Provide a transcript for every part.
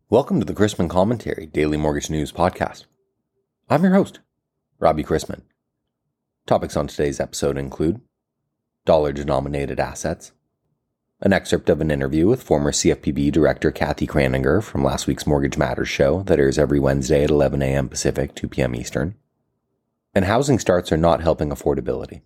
Welcome to the Chrisman Commentary Daily Mortgage News Podcast. I'm your host, Robbie Chrisman. Topics on today's episode include dollar-denominated assets, an excerpt of an interview with former CFPB Director Kathy Kraninger from last week's Mortgage Matters show that airs every Wednesday at 11 a.m. Pacific, 2 p.m. Eastern, and housing starts are not helping affordability.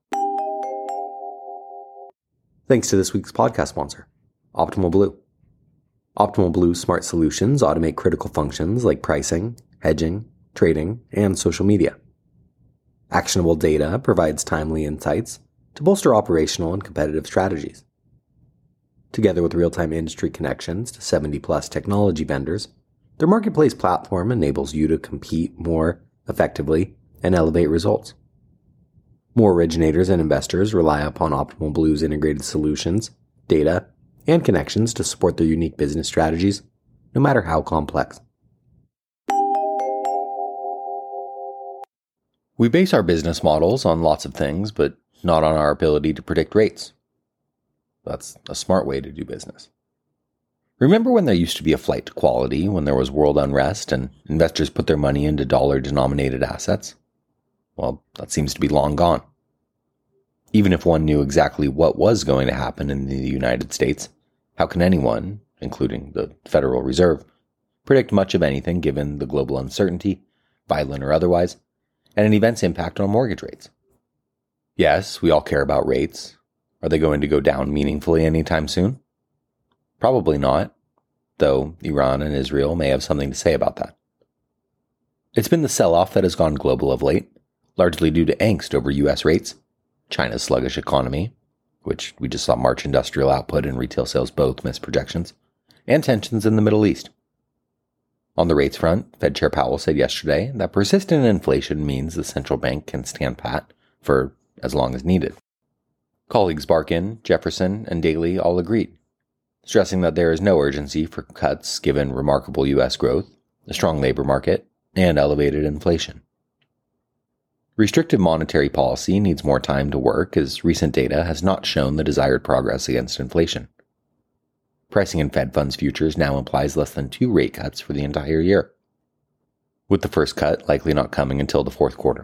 Thanks to this week's podcast sponsor, Optimal Blue. Optimal Blue smart solutions automate critical functions like pricing, hedging, trading, and social media. Actionable data provides timely insights to bolster operational and competitive strategies. Together with real-time industry connections to 70-plus technology vendors, their marketplace platform enables you to compete more effectively and elevate results. More originators and investors rely upon Optimal Blue's integrated solutions, data, and connections to support their unique business strategies, no matter how complex. We base our business models on lots of things, but not on our ability to predict rates. That's a smart way to do business. Remember when there used to be a flight to quality when there was world unrest and investors put their money into dollar-denominated assets? Well, that seems to be long gone. Even if one knew exactly what was going to happen in the United States, how can anyone, including the Federal Reserve, predict much of anything given the global uncertainty, violent or otherwise, and an event's impact on mortgage rates? Yes, we all care about rates. Are they going to go down meaningfully anytime soon? Probably not, though Iran and Israel may have something to say about that. It's been the sell-off that has gone global of late, largely due to angst over U.S. rates, China's sluggish economy, which we just saw March industrial output and retail sales both miss projections, and tensions in the Middle East. On the rates front, Fed Chair Powell said yesterday that persistent inflation means the central bank can stand pat for as long as needed. Colleagues Barkin, Jefferson, and Daly all agreed, stressing that there is no urgency for cuts given remarkable U.S. growth, a strong labor market, and elevated inflation. Restrictive monetary policy needs more time to work as recent data has not shown the desired progress against inflation. Pricing in Fed funds futures now implies less than 2 rate cuts for the entire year, with the first cut likely not coming until the fourth quarter.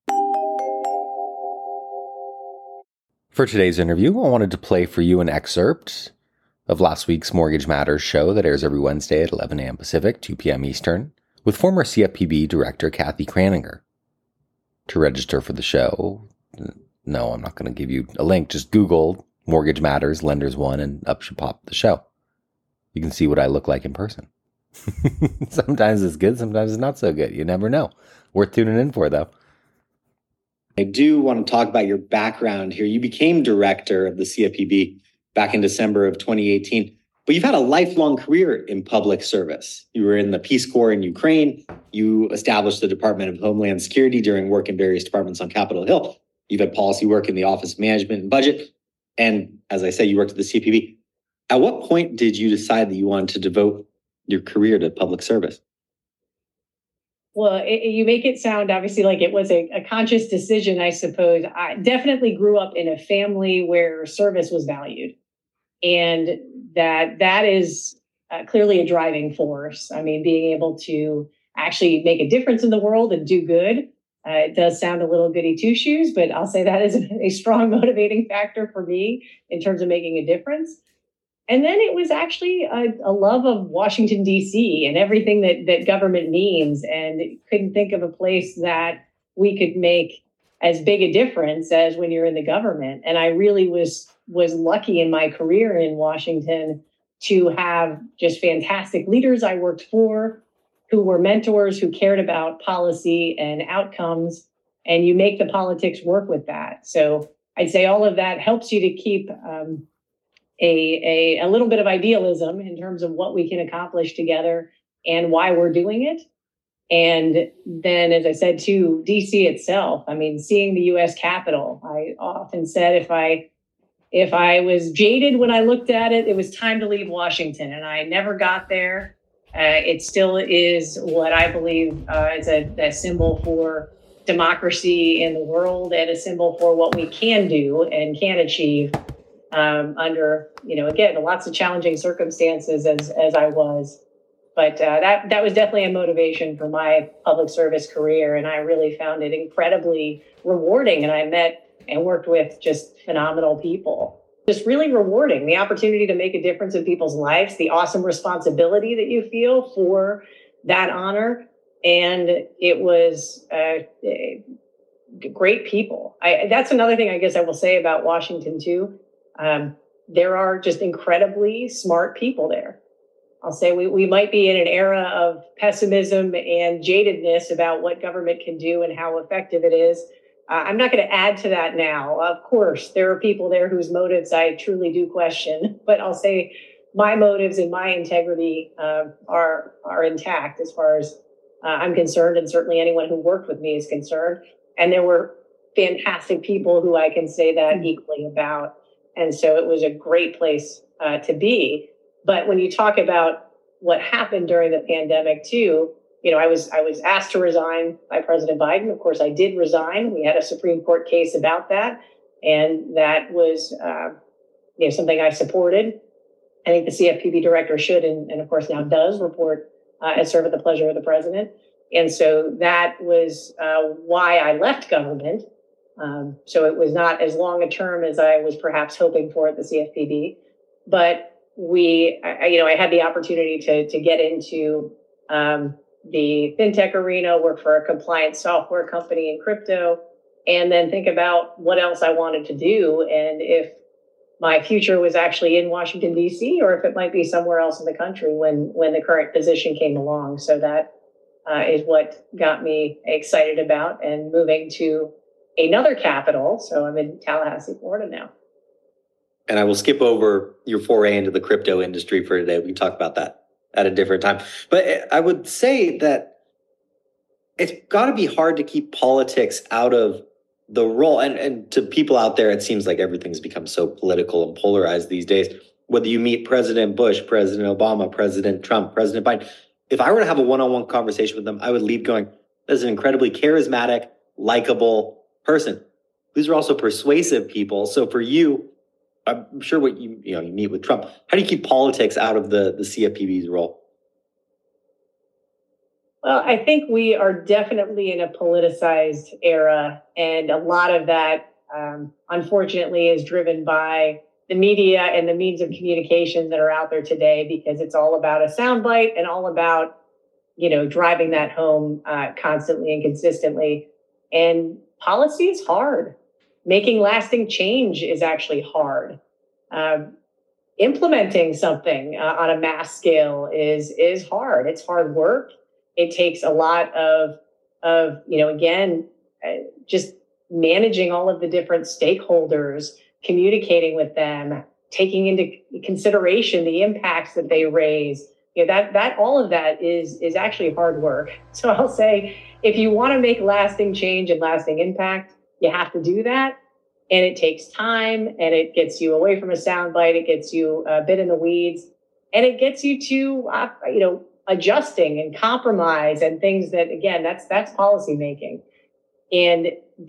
For today's interview, I wanted to play for you an excerpt of last week's Mortgage Matters show that airs every Wednesday at 11 a.m. Pacific, 2 p.m. Eastern, with former CFPB Director Kathy Kraninger. To register for the show, no, I'm not going to give you a link. Just Google Mortgage Matters Lenders One and up should pop the show. You can see what I look like in person. Sometimes it's good, sometimes it's not so good. You never know. Worth tuning in for, though. I do want to talk about your background here. You became director of the CFPB back in December of 2018, but you've had a lifelong career in public service. You were in the Peace Corps in Ukraine. You established the Department of Homeland Security during work in various departments on Capitol Hill. You've had policy work in the Office of Management and Budget. And as I say, you worked at the CFPB. At what point did you decide that you wanted to devote your career to public service? Well, you make it sound obviously like it was a conscious decision, I suppose. I definitely grew up in a family where service was valued. And that is clearly a driving force. I mean, being able to actually make a difference in the world and do good. It does sound a little goody two-shoes, but I'll say that is a strong motivating factor for me in terms of making a difference. And then it was actually a love of Washington, D.C. and everything that government means, and couldn't think of a place that we could make as big a difference as when you're in the government. And I really was lucky in my career in Washington to have just fantastic leaders I worked for, who were mentors, who cared about policy and outcomes, and you make the politics work with that. So I'd say all of that helps you to keep a little bit of idealism in terms of what we can accomplish together and why we're doing it. And then, as I said, too, DC itself, I mean, seeing the U.S. Capitol, I often said if I was jaded when I looked at it, it was time to leave Washington, and I never got there. It still is what I believe is a symbol for democracy in the world and a symbol for what we can do and can achieve under, again, lots of challenging circumstances as I was. But that was definitely a motivation for my public service career, and I really found it incredibly rewarding. And I met and worked with just phenomenal people. Just really rewarding, the opportunity to make a difference in people's lives, the awesome responsibility that you feel for that honor. And it was great people. That's another thing I guess I will say about Washington too. There are just incredibly smart people there. I'll say we might be in an era of pessimism and jadedness about what government can do and how effective it is. I'm not going to add to that now. Of course, there are people there whose motives I truly do question, but I'll say my motives and my integrity are intact as far as I'm concerned, and certainly anyone who worked with me is concerned. And there were fantastic people who I can say that equally about. And so it was a great place to be. But when you talk about what happened during the pandemic too, I was asked to resign by President Biden. Of course, I did resign. We had a Supreme Court case about that, and that was something I supported. I think the CFPB director should, and of course now does, report and serve at the pleasure of the president. And so that was why I left government. So it was not as long a term as I was perhaps hoping for at the CFPB, but I had the opportunity to get into the fintech arena, work for a compliance software company in crypto, and then think about what else I wanted to do and if my future was actually in Washington, D.C., or if it might be somewhere else in the country when the current position came along. So that is what got me excited about and moving to another capital. So I'm in Tallahassee, Florida now. And I will skip over your foray into the crypto industry for today. We can talk about that at a different time. But I would say that it's got to be hard to keep politics out of the role. And to people out there, it seems like everything's become so political and polarized these days. Whether you meet President Bush, President Obama, President Trump, President Biden, if I were to have a one-on-one conversation with them, I would leave going, "This is an incredibly charismatic, likable person." These are also persuasive people. So for you, I'm sure what you meet with Trump. How do you keep politics out of the CFPB's role? Well, I think we are definitely in a politicized era, and a lot of that, unfortunately, is driven by the media and the means of communication that are out there today, because it's all about a soundbite and all about, driving that home constantly and consistently. And policy is hard. Making lasting change is actually hard. Implementing something on a mass scale is hard. It's hard work. It takes a lot of just managing all of the different stakeholders, communicating with them, taking into consideration the impacts that they raise. That all of that is actually hard work. So I'll say, if you want to make lasting change and lasting impact, you have to do that. And it takes time, and it gets you away from a soundbite. It gets you a bit in the weeds, and it gets you to, adjusting and compromise and things that, again, that's policy making. And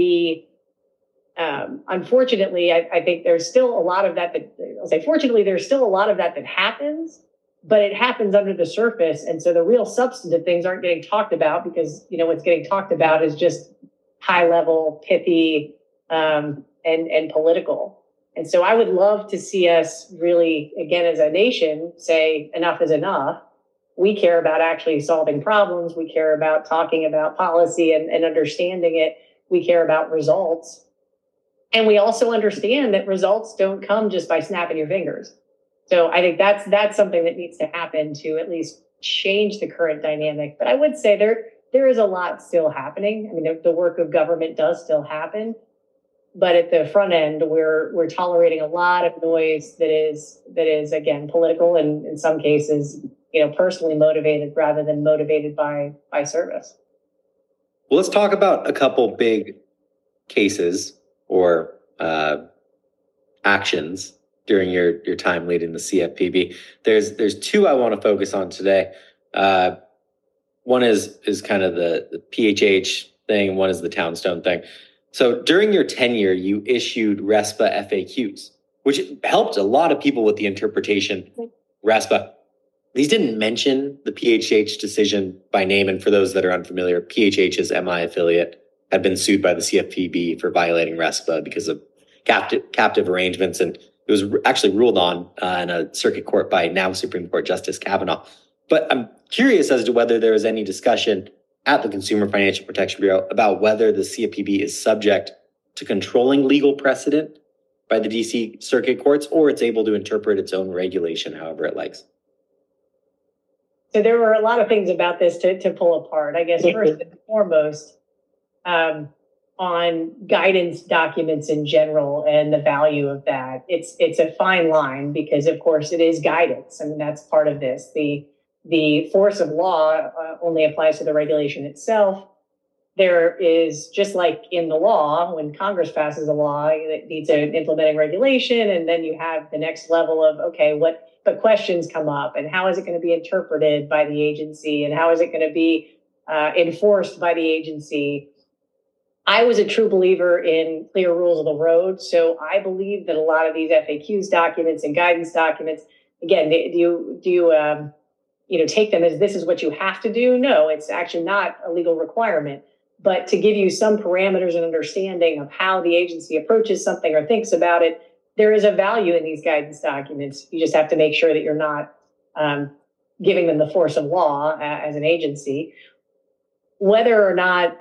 unfortunately, I think there's still a lot of that I'll say, fortunately, there's still a lot of that happens, but it happens under the surface. And so the real substantive things aren't getting talked about, because, what's getting talked about is just high level, pithy, and political. And so I would love to see us really, again, as a nation, say enough is enough. We care about actually solving problems. We care about talking about policy and understanding it. We care about results. And we also understand that results don't come just by snapping your fingers. So I think that's something that needs to happen to at least change the current dynamic. But I would say there is a lot still happening. I mean, the work of government does still happen. But at the front end, we're tolerating a lot of noise that is again political, and in some cases, personally motivated rather than motivated by service. Well, let's talk about a couple big cases or actions during your time leading the CFPB. There's two I want to focus on today. One is kind of the PHH thing. One is the Townstone thing. So during your tenure, you issued RESPA FAQs, which helped a lot of people with the interpretation. RESPA, These didn't mention the PHH decision by name. And for those that are unfamiliar, PHH's MI affiliate had been sued by the CFPB for violating RESPA because of captive arrangements. And it was actually ruled on in a circuit court by now Supreme Court Justice Kavanaugh. But I'm curious as to whether there was any discussion at the Consumer Financial Protection Bureau about whether the CFPB is subject to controlling legal precedent by the DC circuit courts, or it's able to interpret its own regulation however it likes. So there were a lot of things about this to pull apart. I guess first and foremost, on guidance documents in general and the value of that, it's a fine line because, of course, it is guidance. I mean, that's part of this. The force of law only applies to the regulation itself. There is, just like in the law, when Congress passes a law, it needs an implementing regulation, and then you have the next level of, okay, what questions come up, and how is it going to be interpreted by the agency, and how is it going to be enforced by the agency? I was a true believer in clear rules of the road, so I believe that a lot of these FAQs documents and guidance documents, again, do you take them as this is what you have to do? No, it's actually not a legal requirement, but to give you some parameters and understanding of how the agency approaches something or thinks about it. There is a value in these guidance documents. You just have to make sure that you're not giving them the force of law as an agency. Whether or not,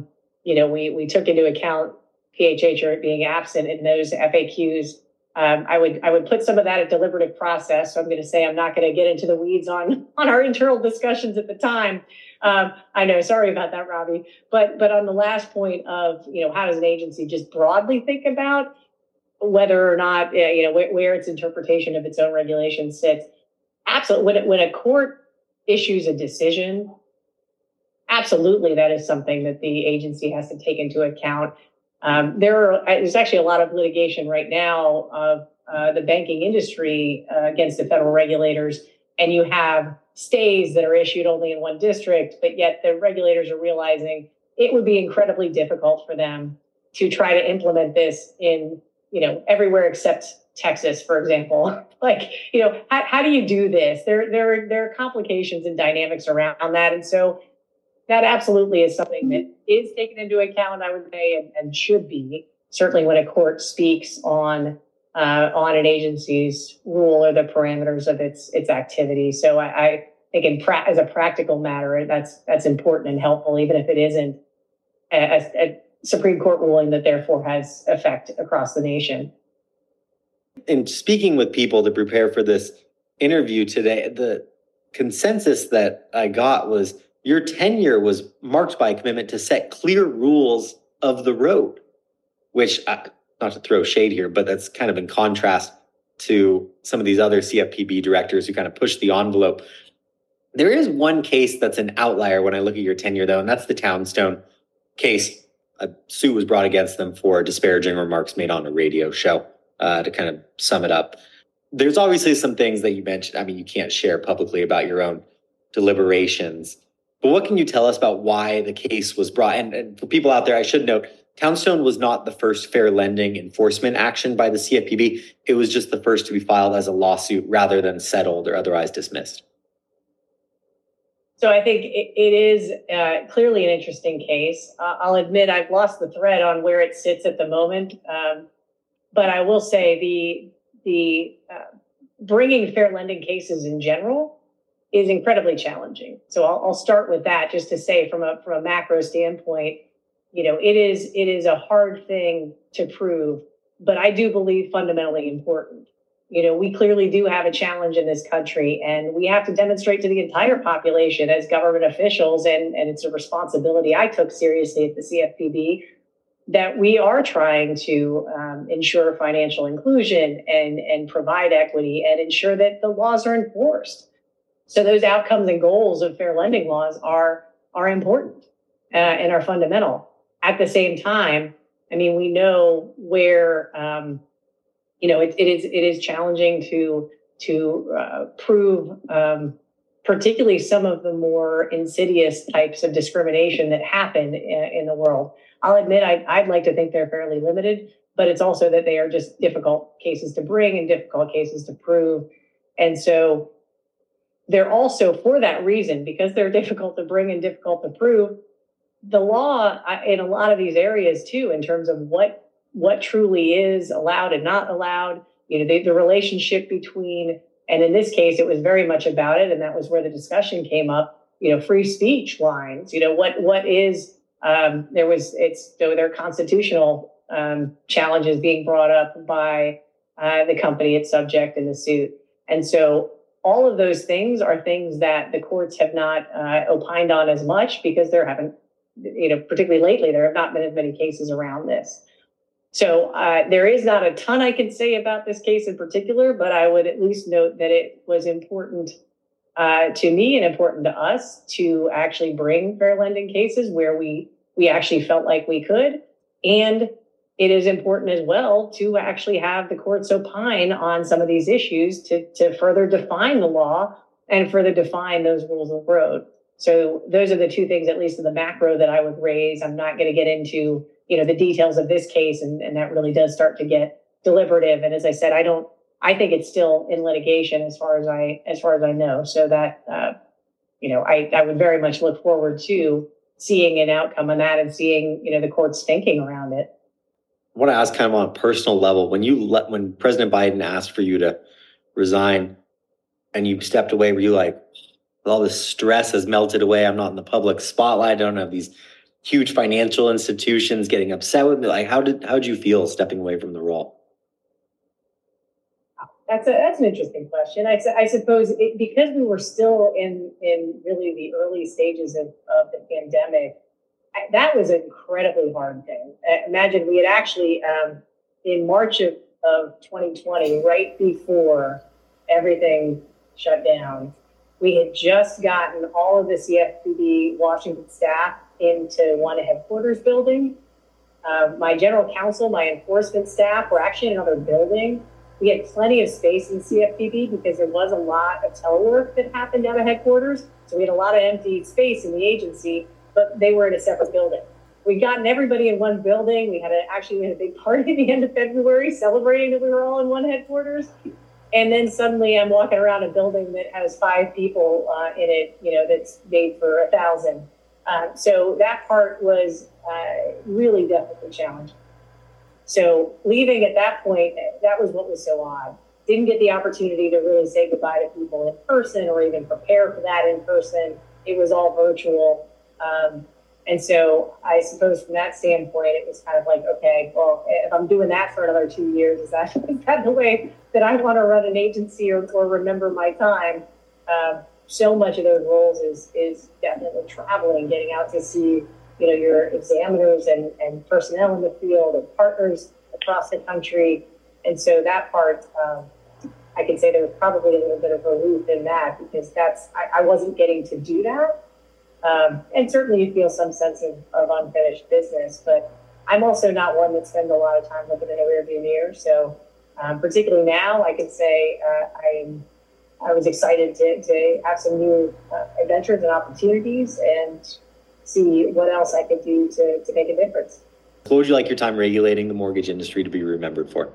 we took into account PHH being absent in those FAQs, I would put some of that at deliberative process. So I'm going to say I'm not going to get into the weeds on our internal discussions at the time. I know, sorry about that, Robbie. But on the last point of, how does an agency just broadly think about whether or not, where its interpretation of its own regulation sits. Absolutely. When a court issues a decision, absolutely, that is something that the agency has to take into account. There's actually a lot of litigation right now of the banking industry against the federal regulators, and you have stays that are issued only in one district, but yet the regulators are realizing it would be incredibly difficult for them to try to implement this in everywhere except Texas, for example. How do you do this? There are complications and dynamics around that. And so that absolutely is something that is taken into account, I would say, and should be, certainly when a court speaks on an agency's rule or the parameters of its activity. So I think as a practical matter, that's important and helpful, even if it isn't a Supreme Court ruling that therefore has effect across the nation. In speaking with people to prepare for this interview today, the consensus that I got was your tenure was marked by a commitment to set clear rules of the road, which, not to throw shade here, but that's kind of in contrast to some of these other CFPB directors who kind of push the envelope. There is one case that's an outlier when I look at your tenure, though, and that's the Townstone case. A suit was brought against them for disparaging remarks made on a radio show, to kind of sum it up. There's obviously some things that you mentioned. I mean, you can't share publicly about your own deliberations. But what can you tell us about why the case was brought? And for people out there, I should note, Townstone was not the first fair lending enforcement action by the CFPB. It was just the first to be filed as a lawsuit rather than settled or otherwise dismissed. So I think it is clearly an interesting case. I'll admit I've lost the thread on where it sits at the moment. But I will say the bringing fair lending cases in general is incredibly challenging. So I'll start with that just to say from a macro standpoint, it is a hard thing to prove, but I do believe fundamentally important. We clearly do have a challenge in this country, and we have to demonstrate to the entire population as government officials, and it's a responsibility I took seriously at the CFPB, that we are trying to ensure financial inclusion and provide equity and ensure that the laws are enforced. So those outcomes and goals of fair lending laws are important and are fundamental. At the same time, I mean, we know where it is challenging to prove, particularly some of the more insidious types of discrimination that happen in the world. I'll admit I'd like to think they're fairly limited, but it's also that they are just difficult cases to bring and difficult cases to prove. And so they're also, for that reason, because they're difficult to bring and difficult to prove, the law in a lot of these areas too, in terms of what truly is allowed and not allowed, the relationship between, and in this case, it was very much about it, and that was where the discussion came up, free speech lines, what is, there are constitutional challenges being brought up by the company it's subject in the suit. And so all of those things are things that the courts have not opined on as much because there haven't, particularly lately, there have not been as many cases around this. So there is not a ton I can say about this case in particular, but I would at least note that it was important to me and important to us to actually bring fair lending cases where we actually felt like we could. And it is important as well to actually have the courts opine on some of these issues to further define the law and further define those rules of the road. So those are the two things, at least in the macro, that I would raise. I'm not going to get into, the details of this case, and that really does start to get deliberative. And as I said, I think it's still in litigation as far as I know. So that, I would very much look forward to seeing an outcome on that and seeing, the court's thinking around it. I want to ask kind of on a personal level, when President Biden asked for you to resign and you stepped away, were you like, all this stress has melted away, I'm not in the public spotlight, I don't have these huge financial institutions getting upset with me? Like, how did you feel stepping away from the role? That's an interesting question. I suppose because we were still in really the early stages of the pandemic, that was an incredibly hard thing. Imagine we had actually, in March of 2020, right before everything shut down, we had just gotten all of the CFPB Washington staff into one headquarters building. My general counsel, my enforcement staff were actually in another building. We had plenty of space in CFPB because there was a lot of telework that happened out of headquarters. So we had a lot of empty space in the agency, but they were in a separate building. We'd gotten everybody in one building. We had a big party at the end of February celebrating that we were all in one headquarters. And then suddenly I'm walking around a building that has 5 people in it, that's made for 1,000. So that part was really definitely challenging. So leaving at that point, that was what was so odd. Didn't get the opportunity to really say goodbye to people in person or even prepare for that in person. It was all virtual. And so I suppose from that standpoint, it was kind of like, okay, well, if I'm doing that for another 2 years, is that the way that I want to run an agency or remember my time? So much of those roles is definitely traveling, getting out to see, your examiners and personnel in the field and partners across the country. And so that part, I can say there was probably a little bit of relief in that because I wasn't getting to do that. And certainly you feel some sense of unfinished business, but I'm also not one that spends a lot of time looking in the rearview mirror. So particularly now, I could say I was excited to have some new adventures and opportunities and see what else I could do to make a difference. What would you like your time regulating the mortgage industry to be remembered for?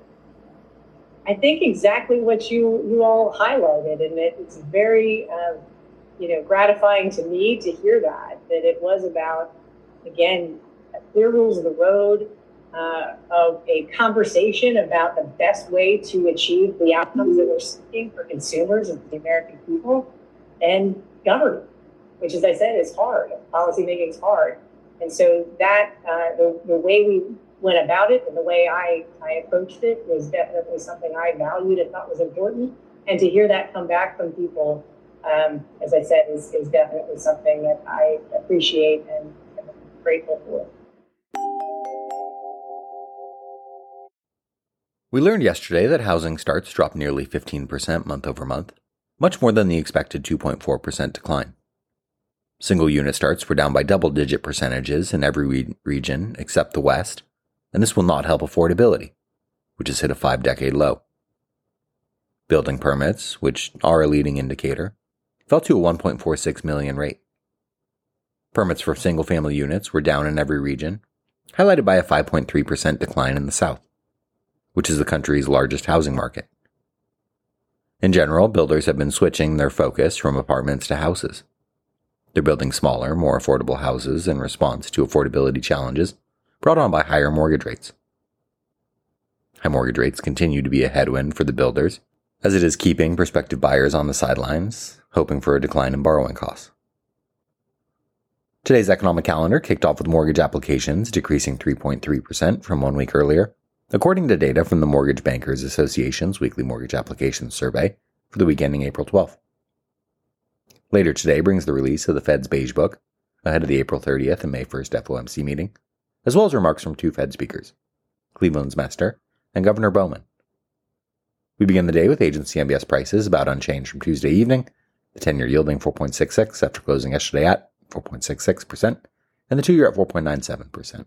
I think exactly what you all highlighted, and it's very gratifying to me to hear that it was about, again, clear rules of the road, of a conversation about the best way to achieve the outcomes that we're seeking for consumers and for the American people, and government, which, as I said, is hard. Policymaking is hard. And so that the way we went about it and the way I approached it was definitely something I valued and thought was important. And to hear that come back from people, as I said, is definitely something that I appreciate and am grateful for. We learned yesterday that housing starts dropped nearly 15% month over month, much more than the expected 2.4% decline. Single unit starts were down by double-digit percentages in every region except the West, and this will not help affordability, which has hit a 5-decade low. Building permits, which are a leading indicator, fell to a 1.46 million rate. Permits for single-family units were down in every region, highlighted by a 5.3% decline in the South, which is the country's largest housing market. In general, builders have been switching their focus from apartments to houses. They're building smaller, more affordable houses in response to affordability challenges brought on by higher mortgage rates. High mortgage rates continue to be a headwind for the builders, as it is keeping prospective buyers on the sidelines, hoping for a decline in borrowing costs. Today's economic calendar kicked off with mortgage applications decreasing 3.3% from 1 week earlier, according to data from the Mortgage Bankers Association's weekly mortgage applications survey for the week ending April 12th. Later today brings the release of the Fed's Beige Book, ahead of the April 30th and May 1st FOMC meeting, as well as remarks from two Fed speakers, Cleveland's Mester and Governor Bowman. We begin the day with agency MBS prices about unchanged from Tuesday evening, the 10-year yielding 4.66 after closing yesterday at 4.66%, and the 2-year at 4.97%.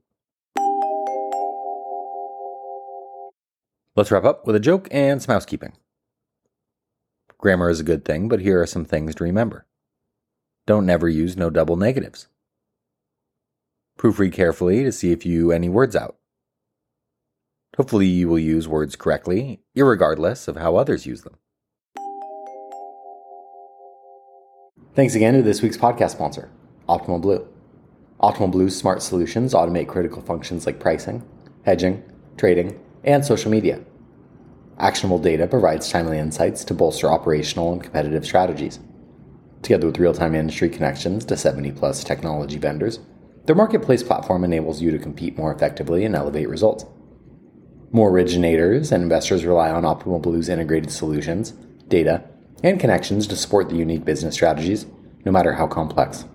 Let's wrap up with a joke and some housekeeping. Grammar is a good thing, but here are some things to remember. Don't never use no double negatives. Proofread carefully to see if you any words out. Hopefully you will use words correctly, irregardless of how others use them. Thanks again to this week's podcast sponsor, Optimal Blue. Optimal Blue's smart solutions automate critical functions like pricing, hedging, trading, and social media. Actionable data provides timely insights to bolster operational and competitive strategies. Together with real-time industry connections to 70-plus technology vendors, their marketplace platform enables you to compete more effectively and elevate results. More originators and investors rely on Optimal Blue's integrated solutions, data, and connections to support the unique business strategies, no matter how complex.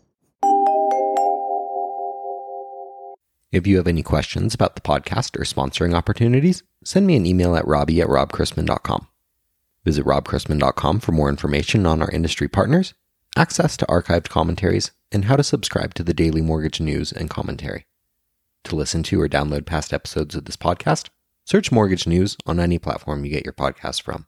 If you have any questions about the podcast or sponsoring opportunities, send me an email at robbie@robchrisman.com. Visit robchrisman.com for more information on our industry partners, access to archived commentaries, and how to subscribe to the daily mortgage news and commentary. To listen to or download past episodes of this podcast, search Mortgage News on any platform you get your podcasts from.